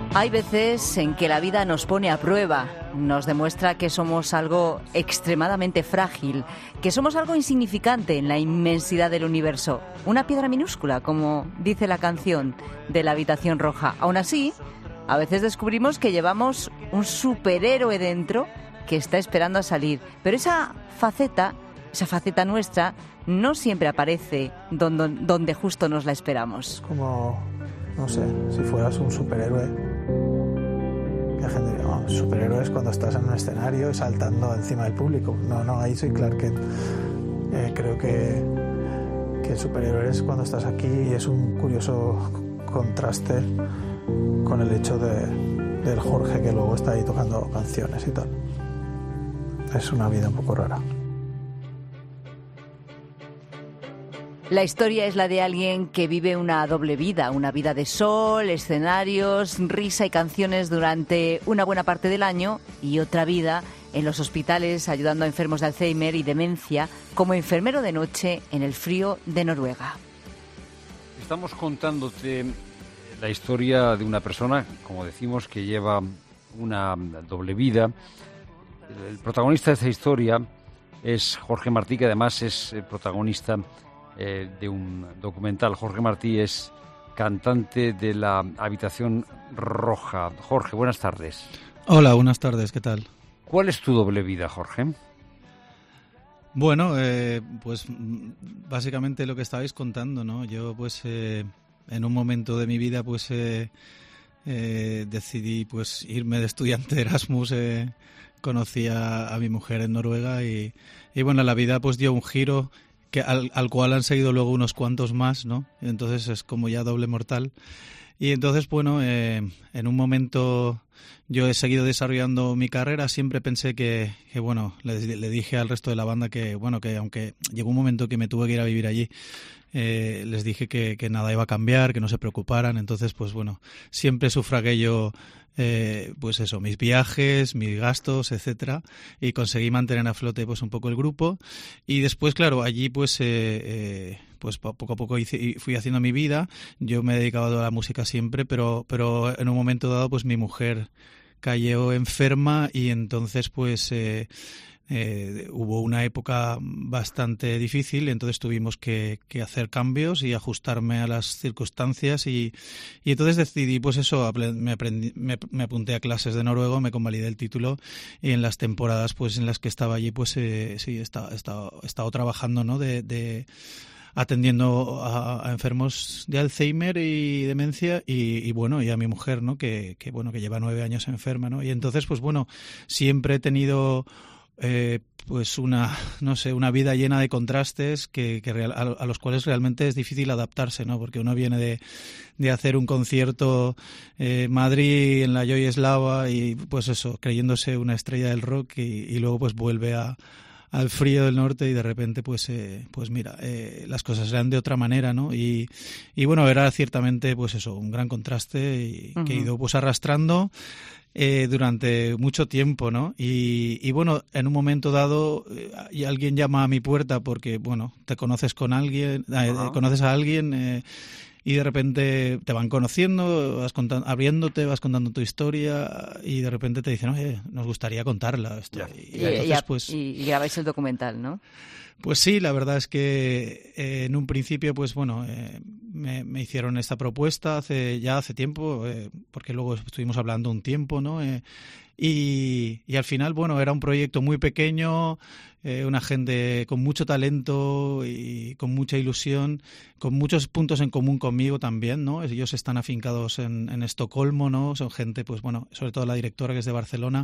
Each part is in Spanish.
Hay veces en que la vida nos pone a prueba, nos demuestra que somos algo extremadamente frágil, que somos algo insignificante en la inmensidad del universo, una piedra minúscula, como dice la canción de La Habitación Roja. Aún así, a veces descubrimos que llevamos un superhéroe dentro que está esperando a salir, pero esa faceta nuestra, no siempre aparece donde justo nos la esperamos. Como, no sé, si fueras un superhéroe. La gente dice, no, superhéroe es cuando estás en un escenario saltando encima del público. No, ahí soy Clark Kent. Creo que el superhéroe es cuando estás aquí y es un curioso contraste con el hecho del Jorge que luego está ahí tocando canciones y tal. Es una vida un poco rara. La historia es la de alguien que vive una doble vida, una vida de sol, escenarios, risa y canciones durante una buena parte del año y otra vida en los hospitales ayudando a enfermos de Alzheimer y demencia como enfermero de noche en el frío de Noruega. Estamos contándote la historia de una persona, como decimos, que lleva una doble vida. El protagonista de esta historia es Jorge Martí, que además es protagonista de un documental. Jorge Martí es cantante de La Habitación Roja. Jorge, buenas tardes. Hola, buenas tardes, ¿qué tal? ¿Cuál es tu doble vida, Jorge? Bueno, pues básicamente lo que estabais contando, ¿no? Yo pues en un momento de mi vida pues decidí pues irme de estudiante de Erasmus, conocí a mi mujer en Noruega y bueno, la vida pues dio un giro que al cual han seguido luego unos cuantos más, ¿no? Entonces es como ya doble mortal. Y entonces, bueno, en un momento yo he seguido desarrollando mi carrera. Siempre pensé que bueno, le dije al resto de la banda que, bueno, que aunque llegó un momento que me tuve que ir a vivir allí, les dije que nada iba a cambiar, que no se preocuparan. Entonces, pues bueno, siempre sufragué yo pues eso, mis viajes, mis gastos, etcétera, y conseguí mantener a flote pues un poco el grupo. Y después, claro, allí pues pues poco a poco fui haciendo mi vida. Yo me he dedicado a la música siempre, pero en un momento dado pues mi mujer cayó enferma y entonces pues hubo una época bastante difícil, entonces tuvimos que hacer cambios y ajustarme a las circunstancias y entonces decidí, pues eso, me apunté a clases de noruego, me convalidé el título y en las temporadas pues en las que estaba allí pues sí, he estado trabajando, ¿no? de atendiendo a enfermos de Alzheimer y demencia y bueno, y a mi mujer, ¿no? Que lleva 9 años enferma, ¿no? Y entonces pues bueno, siempre he tenido pues una vida llena de contrastes a los cuales realmente es difícil adaptarse, ¿no? Porque uno viene de hacer un concierto Madrid en la Joy Eslava y pues eso, creyéndose una estrella del rock y luego pues vuelve al frío del norte y de repente pues mira, las cosas eran de otra manera, ¿no? Y bueno, era ciertamente pues eso, un gran contraste y que he ido pues arrastrando durante mucho tiempo, ¿no? Y bueno, en un momento dado y alguien llama a mi puerta porque, bueno, te conoces con alguien, conoces a alguien y de repente te van conociendo, vas contando tu historia y de repente te dicen, oye, nos gustaría contarla. Y grabáis el documental, ¿no? Pues sí, la verdad es que en un principio, pues bueno, me hicieron esta propuesta hace tiempo, porque luego estuvimos hablando un tiempo, ¿no? Y al final, bueno, era un proyecto muy pequeño, una gente con mucho talento y con mucha ilusión, con muchos puntos en común conmigo también, ¿no? Ellos están afincados en Estocolmo, ¿no? Son gente, pues bueno, sobre todo la directora que es de Barcelona.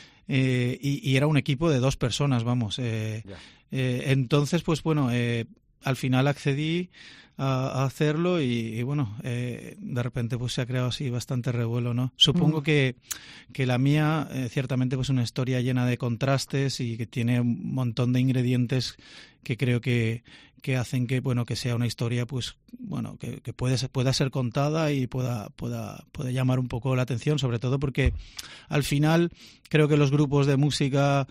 Y era un equipo de 2 personas, vamos. Entonces, pues bueno, al final accedí a hacerlo y bueno, de repente pues se ha creado así bastante revuelo, ¿no? Supongo que la mía ciertamente pues una historia llena de contrastes y que tiene un montón de ingredientes que creo que que hacen que, bueno, que sea una historia, pues, bueno, que pueda ser contada y pueda llamar un poco la atención, sobre todo porque al final creo que los grupos de música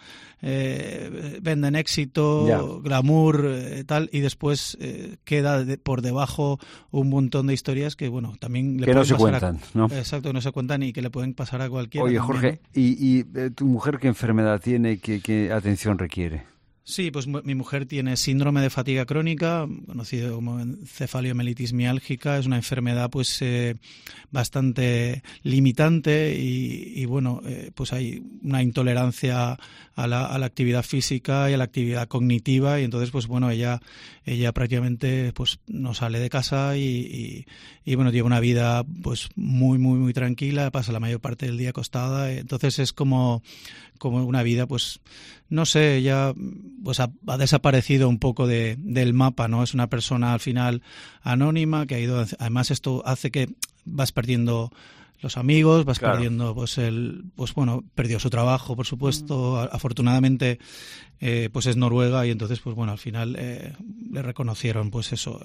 venden éxito, glamour, tal, y después queda por debajo un montón de historias que, bueno, también le que pueden no se pasar cuentan, ¿no? Exacto, no se cuentan y que le pueden pasar a cualquiera. Oye, también, Jorge, ¿no? ¿y tu mujer qué enfermedad tiene? ¿Qué atención requiere? Sí, pues mi mujer tiene síndrome de fatiga crónica, conocido como encefaliomelitis miálgica. Es una enfermedad pues bastante limitante y bueno, pues hay una intolerancia a la actividad física y a la actividad cognitiva, y entonces pues bueno, ella prácticamente pues no sale de casa y bueno, lleva una vida pues muy tranquila, pasa la mayor parte del día acostada. Entonces es como una vida, pues no sé, ya pues ha desaparecido un poco del mapa, ¿no? Es una persona al final anónima que ha ido, además esto hace que vas perdiendo los amigos, vas perdiendo pues bueno, perdió su trabajo, por supuesto. Afortunadamente pues es noruega y entonces pues bueno, al final le reconocieron pues eso,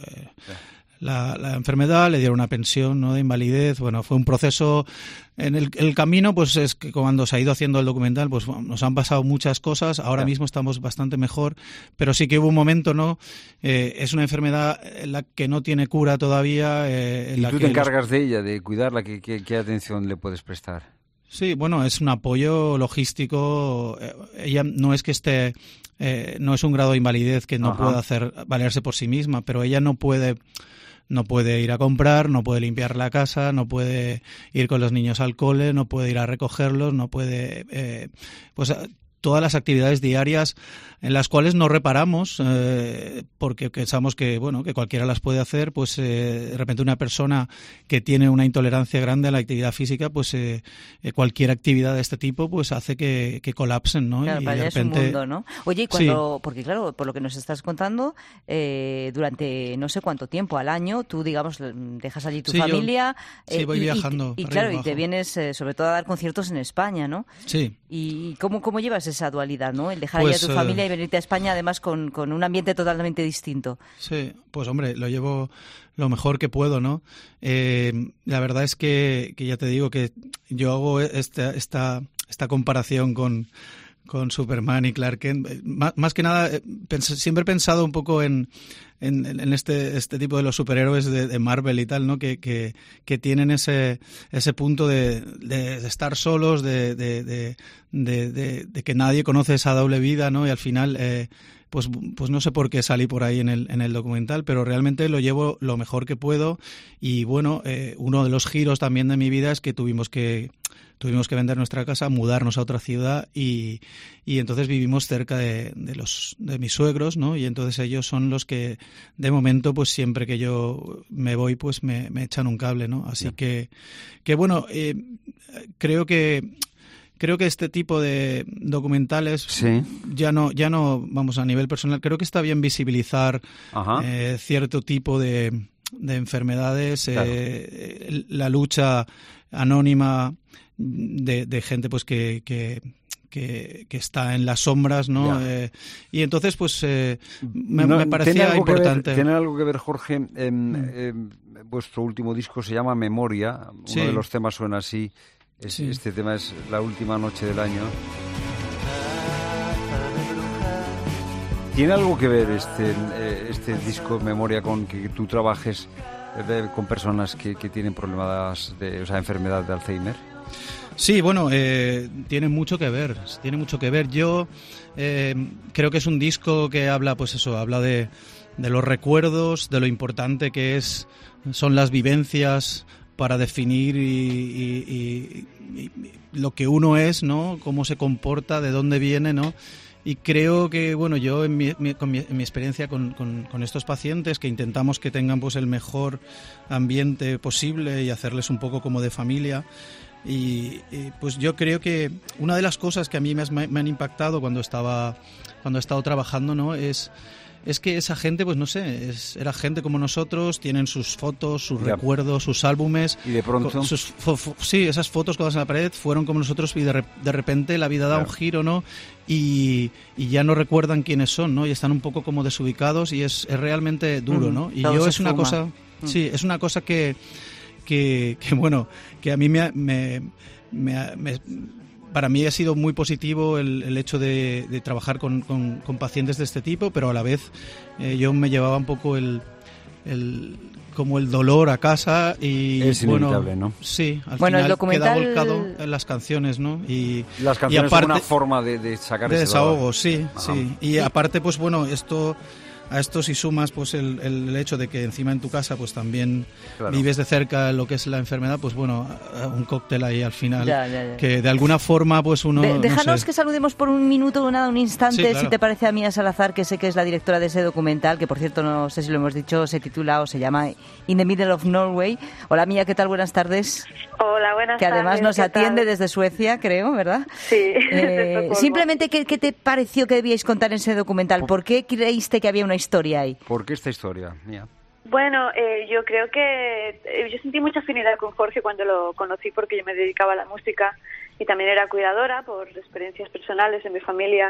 la enfermedad, le dieron una pensión, ¿no?, de invalidez. Bueno, fue un proceso en el camino, pues es que cuando se ha ido haciendo el documental, pues bueno, nos han pasado muchas cosas. Ahora mismo estamos bastante mejor, pero sí que hubo un momento, ¿no? Es una enfermedad en la que no tiene cura todavía. ¿Y tú te encargas de ella, de cuidarla? ¿Qué atención le puedes prestar? Sí, bueno, es un apoyo logístico. Ella no es que esté, no es un grado de invalidez que no pueda valerse por sí misma, pero ella no puede ir a comprar, no puede limpiar la casa, no puede ir con los niños al cole, no puede ir a recogerlos, no puede pues todas las actividades diarias en las cuales no reparamos porque pensamos que bueno, que cualquiera las puede hacer. Pues de repente una persona que tiene una intolerancia grande a la actividad física, pues cualquier actividad de este tipo pues hace que colapsen, ¿no? Claro, y para de allá repente... es un mundo, ¿no? Oye, y cuando, Sí. porque claro, por lo que nos estás contando, durante no sé cuánto tiempo al año, tú digamos dejas allí tu Sí, familia, sí, voy viajando y para claro, arriba y te abajo. vienes sobre todo a dar conciertos en España, ¿no? Sí. ¿Y cómo llevas esa dualidad, ¿no? El dejar Pues, allá a tu familia y venirte a España, además con un ambiente totalmente distinto. Sí, pues hombre, lo llevo lo mejor que puedo, ¿no? La verdad es que ya te digo que yo hago esta comparación con Superman y Clark Kent. Más que nada, siempre he pensado un poco en este tipo de los superhéroes de Marvel y tal, ¿no? Que tienen ese punto de estar solos, de que nadie conoce esa doble vida, ¿no? Y al final pues no sé por qué salí por ahí en el documental, pero realmente lo llevo lo mejor que puedo. Y bueno, uno de los giros también de mi vida es que tuvimos que vender nuestra casa, mudarnos a otra ciudad y entonces vivimos cerca de mis suegros, ¿no? Y entonces ellos son los que de momento pues siempre que yo me voy pues me echan un cable, ¿no? Así que bueno, creo que este tipo de documentales sí. ya no vamos, a nivel personal, creo que está bien visibilizar cierto tipo de enfermedades, claro. La lucha anónima de gente pues que está en las sombras, ¿no? Y entonces pues me parecía importante. ¿Tiene algo que ver, Jorge? Vuestro último disco se llama Memoria. Sí. Uno de los temas suena así. Sí. Este tema es La última noche del año. ¿Tiene algo que ver este disco Memoria con que tú trabajes con personas que tienen problemas enfermedad de Alzheimer? Sí, bueno, tiene mucho que ver. Yo creo que es un disco que habla, pues eso, habla de los recuerdos, de lo importante que son las vivencias para definir y lo que uno es, ¿no? Cómo se comporta, de dónde viene, ¿no? Y creo que, bueno, yo en mi experiencia con estos pacientes, que intentamos que tengan pues el mejor ambiente posible y hacerles un poco como de familia, y pues yo creo que una de las cosas que a mí me han impactado cuando he estado trabajando, ¿no? es es que esa gente, pues no sé, era gente como nosotros, tienen sus fotos, sus recuerdos, sus álbumes. Y de pronto... Sí, esas fotos colgadas en la pared fueron como nosotros y de repente la vida da un giro, ¿no? Y ya no recuerdan quiénes son, ¿no? Y están un poco como desubicados y es realmente duro, ¿no? Y yo es una cosa... Sí, es una cosa que bueno, que a mí para mí ha sido muy positivo el hecho de trabajar con pacientes de este tipo, pero a la vez yo me llevaba un poco como el dolor a casa y es inevitable, ¿no? Sí, al final el documental... queda volcado en las canciones, ¿no? Y las canciones aparte, son una forma de sacar de ese desahogo, dolor. sí. Y aparte, pues bueno, a esto si sumas pues el hecho de que encima en tu casa pues también vives de cerca lo que es la enfermedad, pues bueno, un cóctel ahí al final que de alguna forma pues uno... Déjanos no sé. que saludemos por un minuto, un instante, Sí, claro. si te parece, a Mía Salazar, que sé que es la directora de ese documental, que por cierto, no sé si lo hemos dicho, se titula o se llama In the Middle of Norway. Hola Mía, ¿qué tal? Buenas tardes. Hola, buenas tardes. Que además nos atiende tal? Desde Suecia, creo, ¿verdad? Sí. Simplemente, ¿qué te pareció que debíais contar en ese documental? ¿Por qué creíste que había una historia ahí? ¿Por qué esta historia, Mía? Bueno, yo creo que yo sentí mucha afinidad con Jorge cuando lo conocí porque yo me dedicaba a la música y también era cuidadora por experiencias personales en mi familia.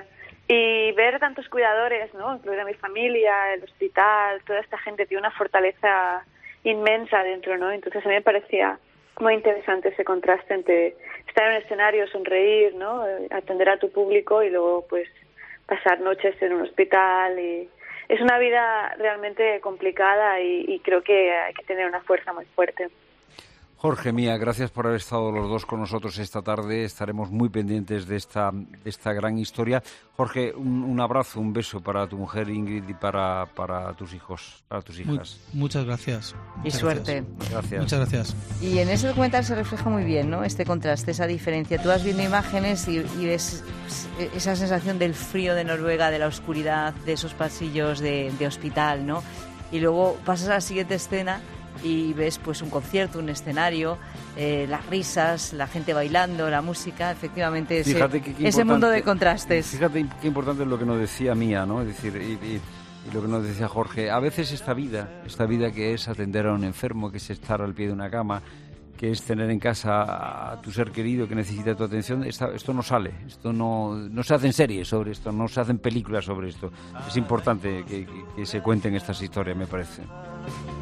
Y ver tantos cuidadores, ¿no? Incluida mi familia, el hospital, toda esta gente tiene una fortaleza inmensa dentro, ¿no? Entonces a mí me parecía muy interesante ese contraste entre estar en un escenario, sonreír, ¿no? Atender a tu público y luego pues pasar noches en un hospital. Y es una vida realmente complicada y creo que hay que tener una fuerza muy fuerte. Jorge, Mía, gracias por haber estado los dos con nosotros esta tarde. Estaremos muy pendientes de esta gran historia. Jorge, un abrazo, un beso para tu mujer Ingrid y para tus hijos, para tus hijas. Muchas gracias. Y suerte. Gracias. Muchas gracias. Y en ese documental se refleja muy bien, ¿no? Este contraste, esa diferencia. Tú vas viendo imágenes y ves esa sensación del frío de Noruega, de la oscuridad, de esos pasillos de hospital, ¿no? Y luego pasas a la siguiente escena y ves pues un concierto, un escenario, las risas, la gente bailando, la música, efectivamente ese mundo de contrastes. Fíjate qué importante es lo que nos decía Mía, ¿no? Es decir, y lo que nos decía Jorge, a veces esta vida que es atender a un enfermo, que es estar al pie de una cama, que es tener en casa a tu ser querido que necesita tu atención, esto no sale, esto no se hacen series sobre esto, no se hacen películas sobre esto. Es importante que se cuenten estas historias, me parece.